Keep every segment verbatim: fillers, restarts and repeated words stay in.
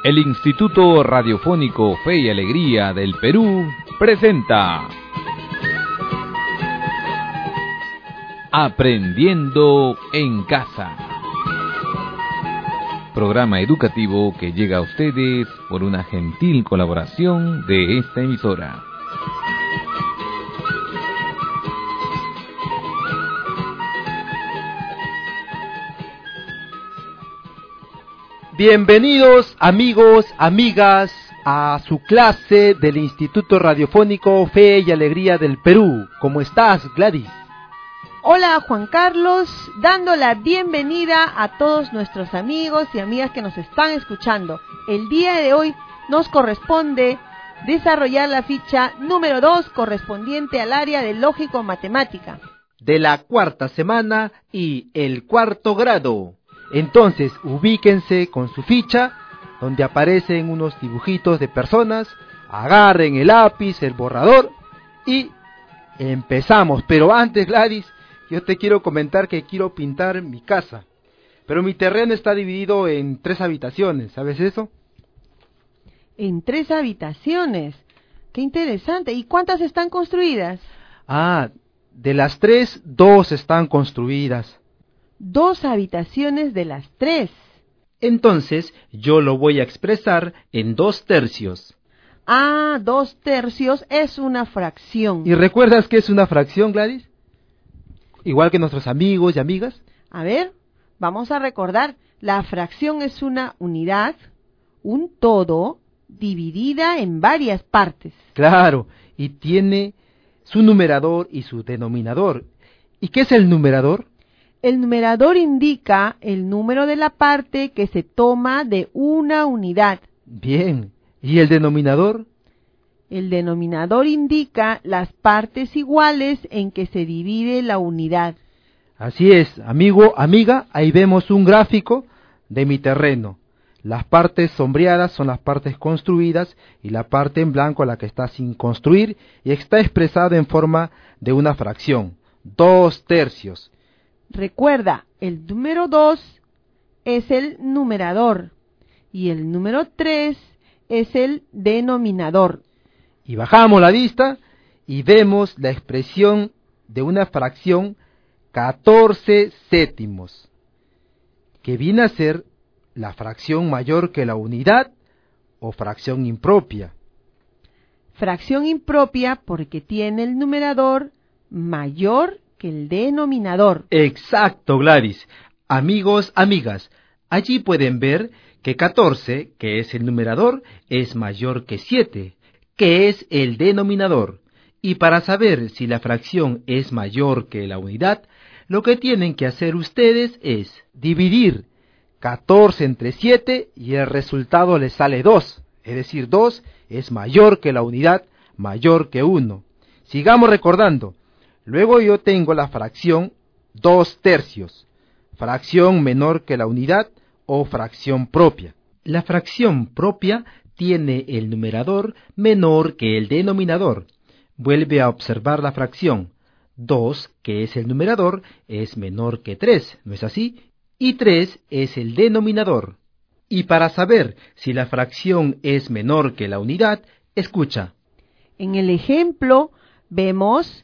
El Instituto Radiofónico Fe y Alegría del Perú presenta Aprendiendo en Casa, programa educativo que llega a ustedes por una gentil colaboración de esta emisora. Bienvenidos amigos, amigas, a su clase del Instituto Radiofónico Fe y Alegría del Perú. ¿Cómo estás, Gladys? Hola, Juan Carlos, dando la bienvenida a todos nuestros amigos y amigas que nos están escuchando. El día de hoy nos corresponde desarrollar la ficha número dos correspondiente al área de lógico-matemática. De la cuarta semana y el cuarto grado. Entonces, ubíquense con su ficha, donde aparecen unos dibujitos de personas, agarren el lápiz, el borrador y empezamos. Pero antes, Gladys, yo te quiero comentar que quiero pintar mi casa, pero mi terreno está dividido en tres habitaciones, ¿sabes eso? En tres habitaciones, qué interesante. ¿Y cuántas están construidas? Ah, de las tres, dos están construidas. Dos habitaciones de las tres. Entonces, yo lo voy a expresar en dos tercios. Ah, dos tercios es una fracción. ¿Y recuerdas qué es una fracción, Gladys? Igual que nuestros amigos y amigas. A ver, vamos a recordar. La fracción es una unidad, un todo, dividida en varias partes. Claro, y tiene su numerador y su denominador. ¿Y qué es el numerador? El numerador indica el número de la parte que se toma de una unidad. Bien. ¿Y el denominador? El denominador indica las partes iguales en que se divide la unidad. Así es, amigo, amiga, ahí vemos un gráfico de mi terreno. Las partes sombreadas son las partes construidas y la parte en blanco la que está sin construir y está expresada en forma de una fracción, dos tercios. Recuerda, el número dos es el numerador y el número tres es el denominador. Y bajamos la vista y vemos la expresión de una fracción catorce séptimos, que viene a ser la fracción mayor que la unidad o fracción impropia. Fracción impropia porque tiene el numerador mayor que el denominador. Exacto, Gladys. Amigos, amigas, allí pueden ver que catorce, que es el numerador, es mayor que siete, que es el denominador. Y para saber si la fracción es mayor que la unidad, lo que tienen que hacer ustedes es dividir catorce entre siete y el resultado les sale dos. Es decir, dos es mayor que la unidad, mayor que uno. Sigamos recordando. Luego yo tengo la fracción dos tercios, fracción menor que la unidad o fracción propia. La fracción propia tiene el numerador menor que el denominador. Vuelve a observar la fracción. dos, que es el numerador, es menor que tres, ¿no es así? Y tres es el denominador. Y para saber si la fracción es menor que la unidad, escucha. En el ejemplo vemos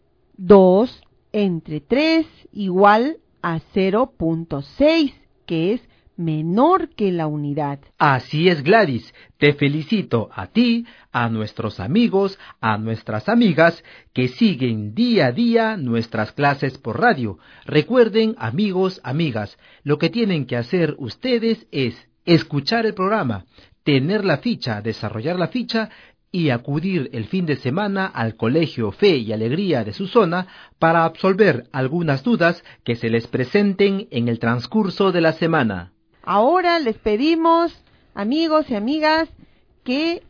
dos entre tres igual a cero punto seis, que es menor que la unidad. Así es, Gladys. Te felicito a ti, a nuestros amigos, a nuestras amigas que siguen día a día nuestras clases por radio. Recuerden, amigos, amigas, lo que tienen que hacer ustedes es escuchar el programa, tener la ficha, desarrollar la ficha y acudir el fin de semana al Colegio Fe y Alegría de su zona para absolver algunas dudas que se les presenten en el transcurso de la semana. Ahora les pedimos, amigos y amigas, que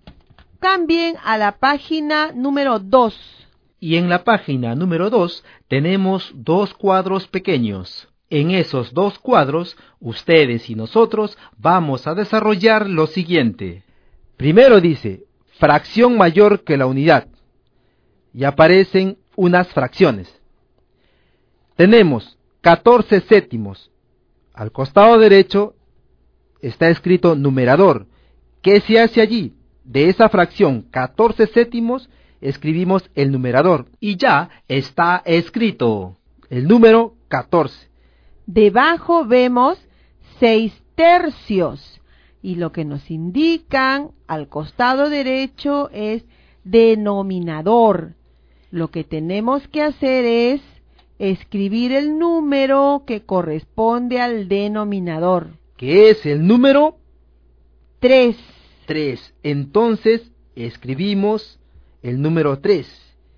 cambien a la página número dos. Y en la página número dos tenemos dos cuadros pequeños. En esos dos cuadros, ustedes y nosotros vamos a desarrollar lo siguiente. Primero dice, fracción mayor que la unidad, y aparecen unas fracciones. Tenemos catorce séptimos. Al costado derecho está escrito numerador. ¿Qué se hace allí? De esa fracción catorce séptimos escribimos el numerador y ya está escrito el número catorce. Debajo vemos seis tercios y lo que nos indican al costado derecho es denominador. Lo que tenemos que hacer es escribir el número que corresponde al denominador. ¿Qué es el número? tres. tres. Entonces escribimos el número tres.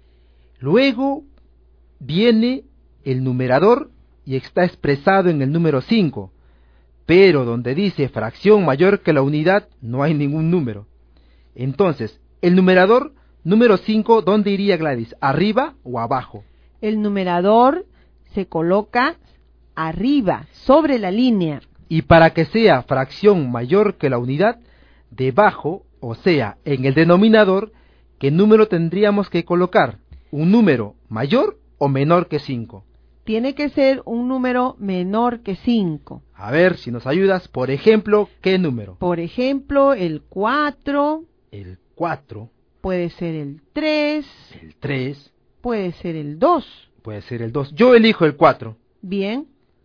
Luego viene el numerador y está expresado en el número cinco. Pero donde dice fracción mayor que la unidad no hay ningún número. Entonces, el numerador número cinco, ¿dónde iría, Gladys? ¿Arriba o abajo? El numerador se coloca arriba, sobre la línea. Y para que sea fracción mayor que la unidad, debajo, o sea, en el denominador, ¿qué número tendríamos que colocar? ¿Un número mayor o menor que cinco? Tiene que ser un número menor que cinco. A ver, si nos ayudas, por ejemplo, ¿qué número? Por ejemplo, el cuatro. El cuatro. Puede ser el tres. El tres. Puede ser el dos. Puede ser el dos. Yo elijo el cuatro. Bien.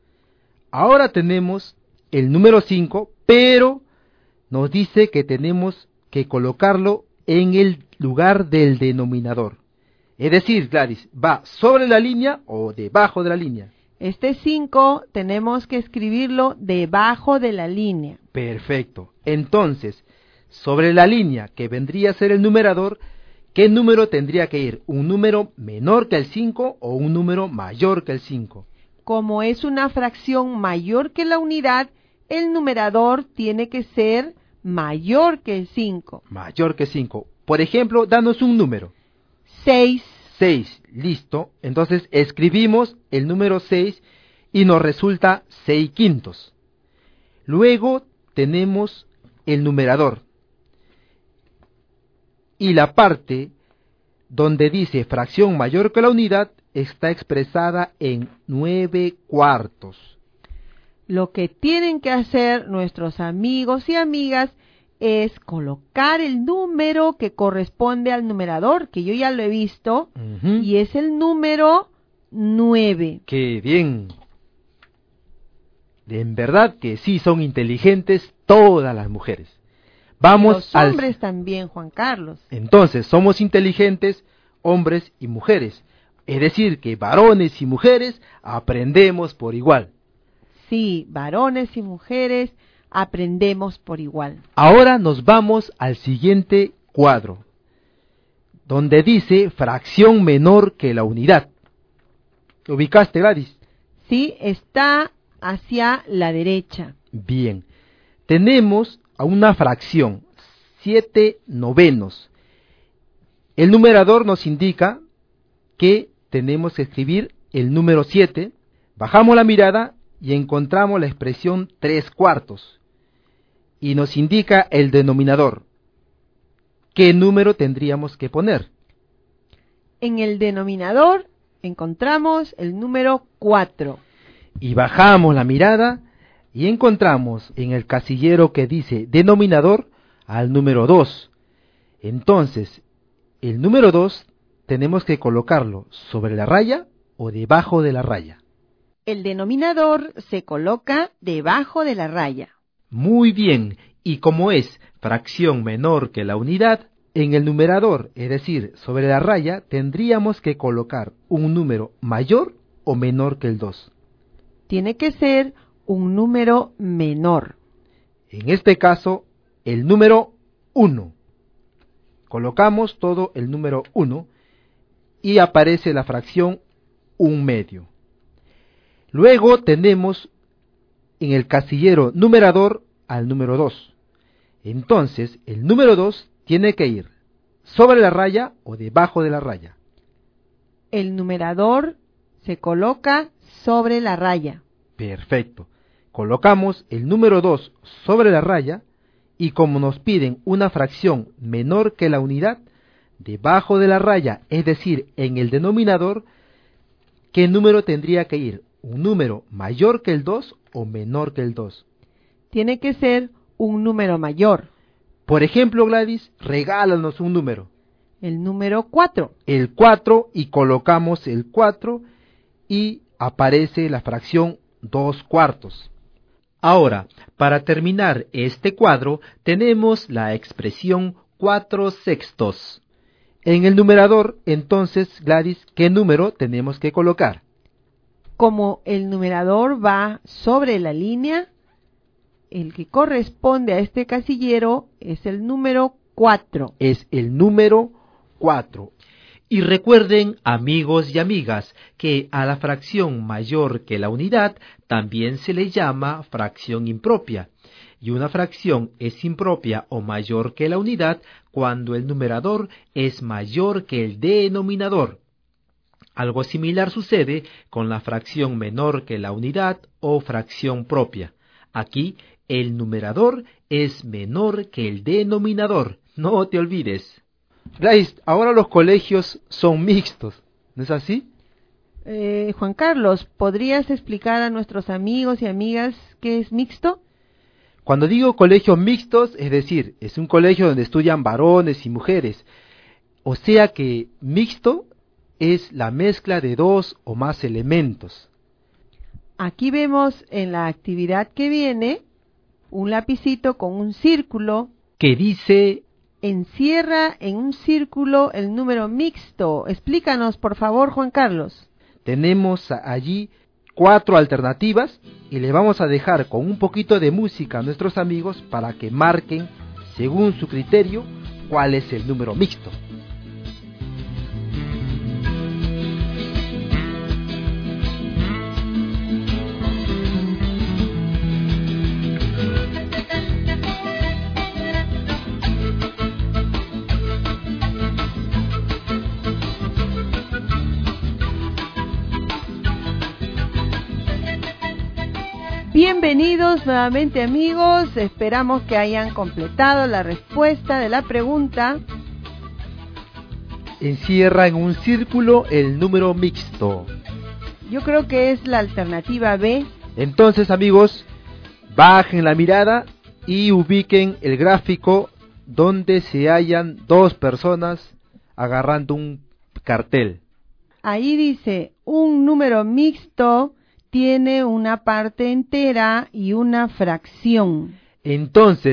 Ahora tenemos el número cinco, pero nos dice que tenemos que colocarlo en el lugar del denominador. Es decir, Gladys, ¿va sobre la línea o debajo de la línea? Este cinco tenemos que escribirlo debajo de la línea. Perfecto. Entonces, sobre la línea que vendría a ser el numerador, ¿qué número tendría que ir? ¿Un número menor que el cinco o un número mayor que el cinco? Como es una fracción mayor que la unidad, el numerador tiene que ser mayor que el cinco. Mayor que cinco. Por ejemplo, danos un número. seis. seis, listo. Entonces escribimos el número seis y nos resulta seis quintos. Luego tenemos el numerador. Y la parte donde dice fracción mayor que la unidad está expresada en nueve cuartos. Lo que tienen que hacer nuestros amigos y amigas es colocar el número que corresponde al numerador, que yo ya lo he visto, uh-huh. y es el número nueve. ¡Qué bien! En verdad que sí son inteligentes todas las mujeres. Vamos Los hombres al... también, Juan Carlos. Entonces, somos inteligentes, hombres y mujeres. Es decir, que varones y mujeres aprendemos por igual. Sí, varones y mujeres aprendemos por igual. Ahora nos vamos al siguiente cuadro, donde dice fracción menor que la unidad. ¿Lo ubicaste, Gladys? Sí, está hacia la derecha. Bien, tenemos a una fracción, siete novenos. El numerador nos indica que tenemos que escribir el número siete. Bajamos la mirada y encontramos la expresión tres cuartos. Y nos indica el denominador. ¿Qué número tendríamos que poner? En el denominador encontramos el número cuatro. Y bajamos la mirada y encontramos en el casillero que dice denominador al número dos. Entonces, el número dos tenemos que colocarlo sobre la raya o debajo de la raya. El denominador se coloca debajo de la raya. Muy bien, y como es fracción menor que la unidad, en el numerador, es decir, sobre la raya, tendríamos que colocar un número mayor o menor que el dos. Tiene que ser un número menor. En este caso, el número uno. Colocamos todo el número uno y aparece la fracción un medio. Luego tenemos en el casillero numerador al número dos. Entonces, el número dos tiene que ir sobre la raya o debajo de la raya. El numerador se coloca sobre la raya. Perfecto. Colocamos el número dos sobre la raya y como nos piden una fracción menor que la unidad, debajo de la raya, es decir, en el denominador, ¿qué número tendría que ir? ¿Un número mayor que el dos o menor que el dos? tiene que ser un número mayor. Por ejemplo, Gladys, regálanos un número. El número cuatro. El cuatro, y colocamos el cuatro y aparece la fracción dos cuartos. Ahora, para terminar este cuadro, tenemos la expresión cuatro sextos. En el numerador, entonces, Gladys, ¿qué número tenemos que colocar? Como el numerador va sobre la línea, el que corresponde a este casillero es el número cuatro. Es el número cuatro. Y recuerden, amigos y amigas, que a la fracción mayor que la unidad también se le llama fracción impropia. Y una fracción es impropia o mayor que la unidad cuando el numerador es mayor que el denominador. Algo similar sucede con la fracción menor que la unidad o fracción propia. Aquí el numerador es menor que el denominador. No te olvides. Gladys, ahora los colegios son mixtos, ¿no es así? Eh, Juan Carlos, ¿podrías explicar a nuestros amigos y amigas qué es mixto? Cuando digo colegios mixtos, es decir, es un colegio donde estudian varones y mujeres. O sea que mixto es la mezcla de dos o más elementos. Aquí vemos en la actividad que viene un lapicito con un círculo que dice: encierra en un círculo el número mixto. Explícanos, por favor, Juan Carlos. Tenemos allí cuatro alternativas y le vamos a dejar con un poquito de música a nuestros amigos para que marquen, según su criterio, cuál es el número mixto. Bienvenidos nuevamente, amigos, esperamos que hayan completado la respuesta de la pregunta. Encierra en un círculo el número mixto. Yo creo que es la alternativa B. Entonces, amigos, bajen la mirada y ubiquen el gráfico donde se hallan dos personas agarrando un cartel. Ahí dice, un número mixto tiene una parte entera y una fracción. Entonces,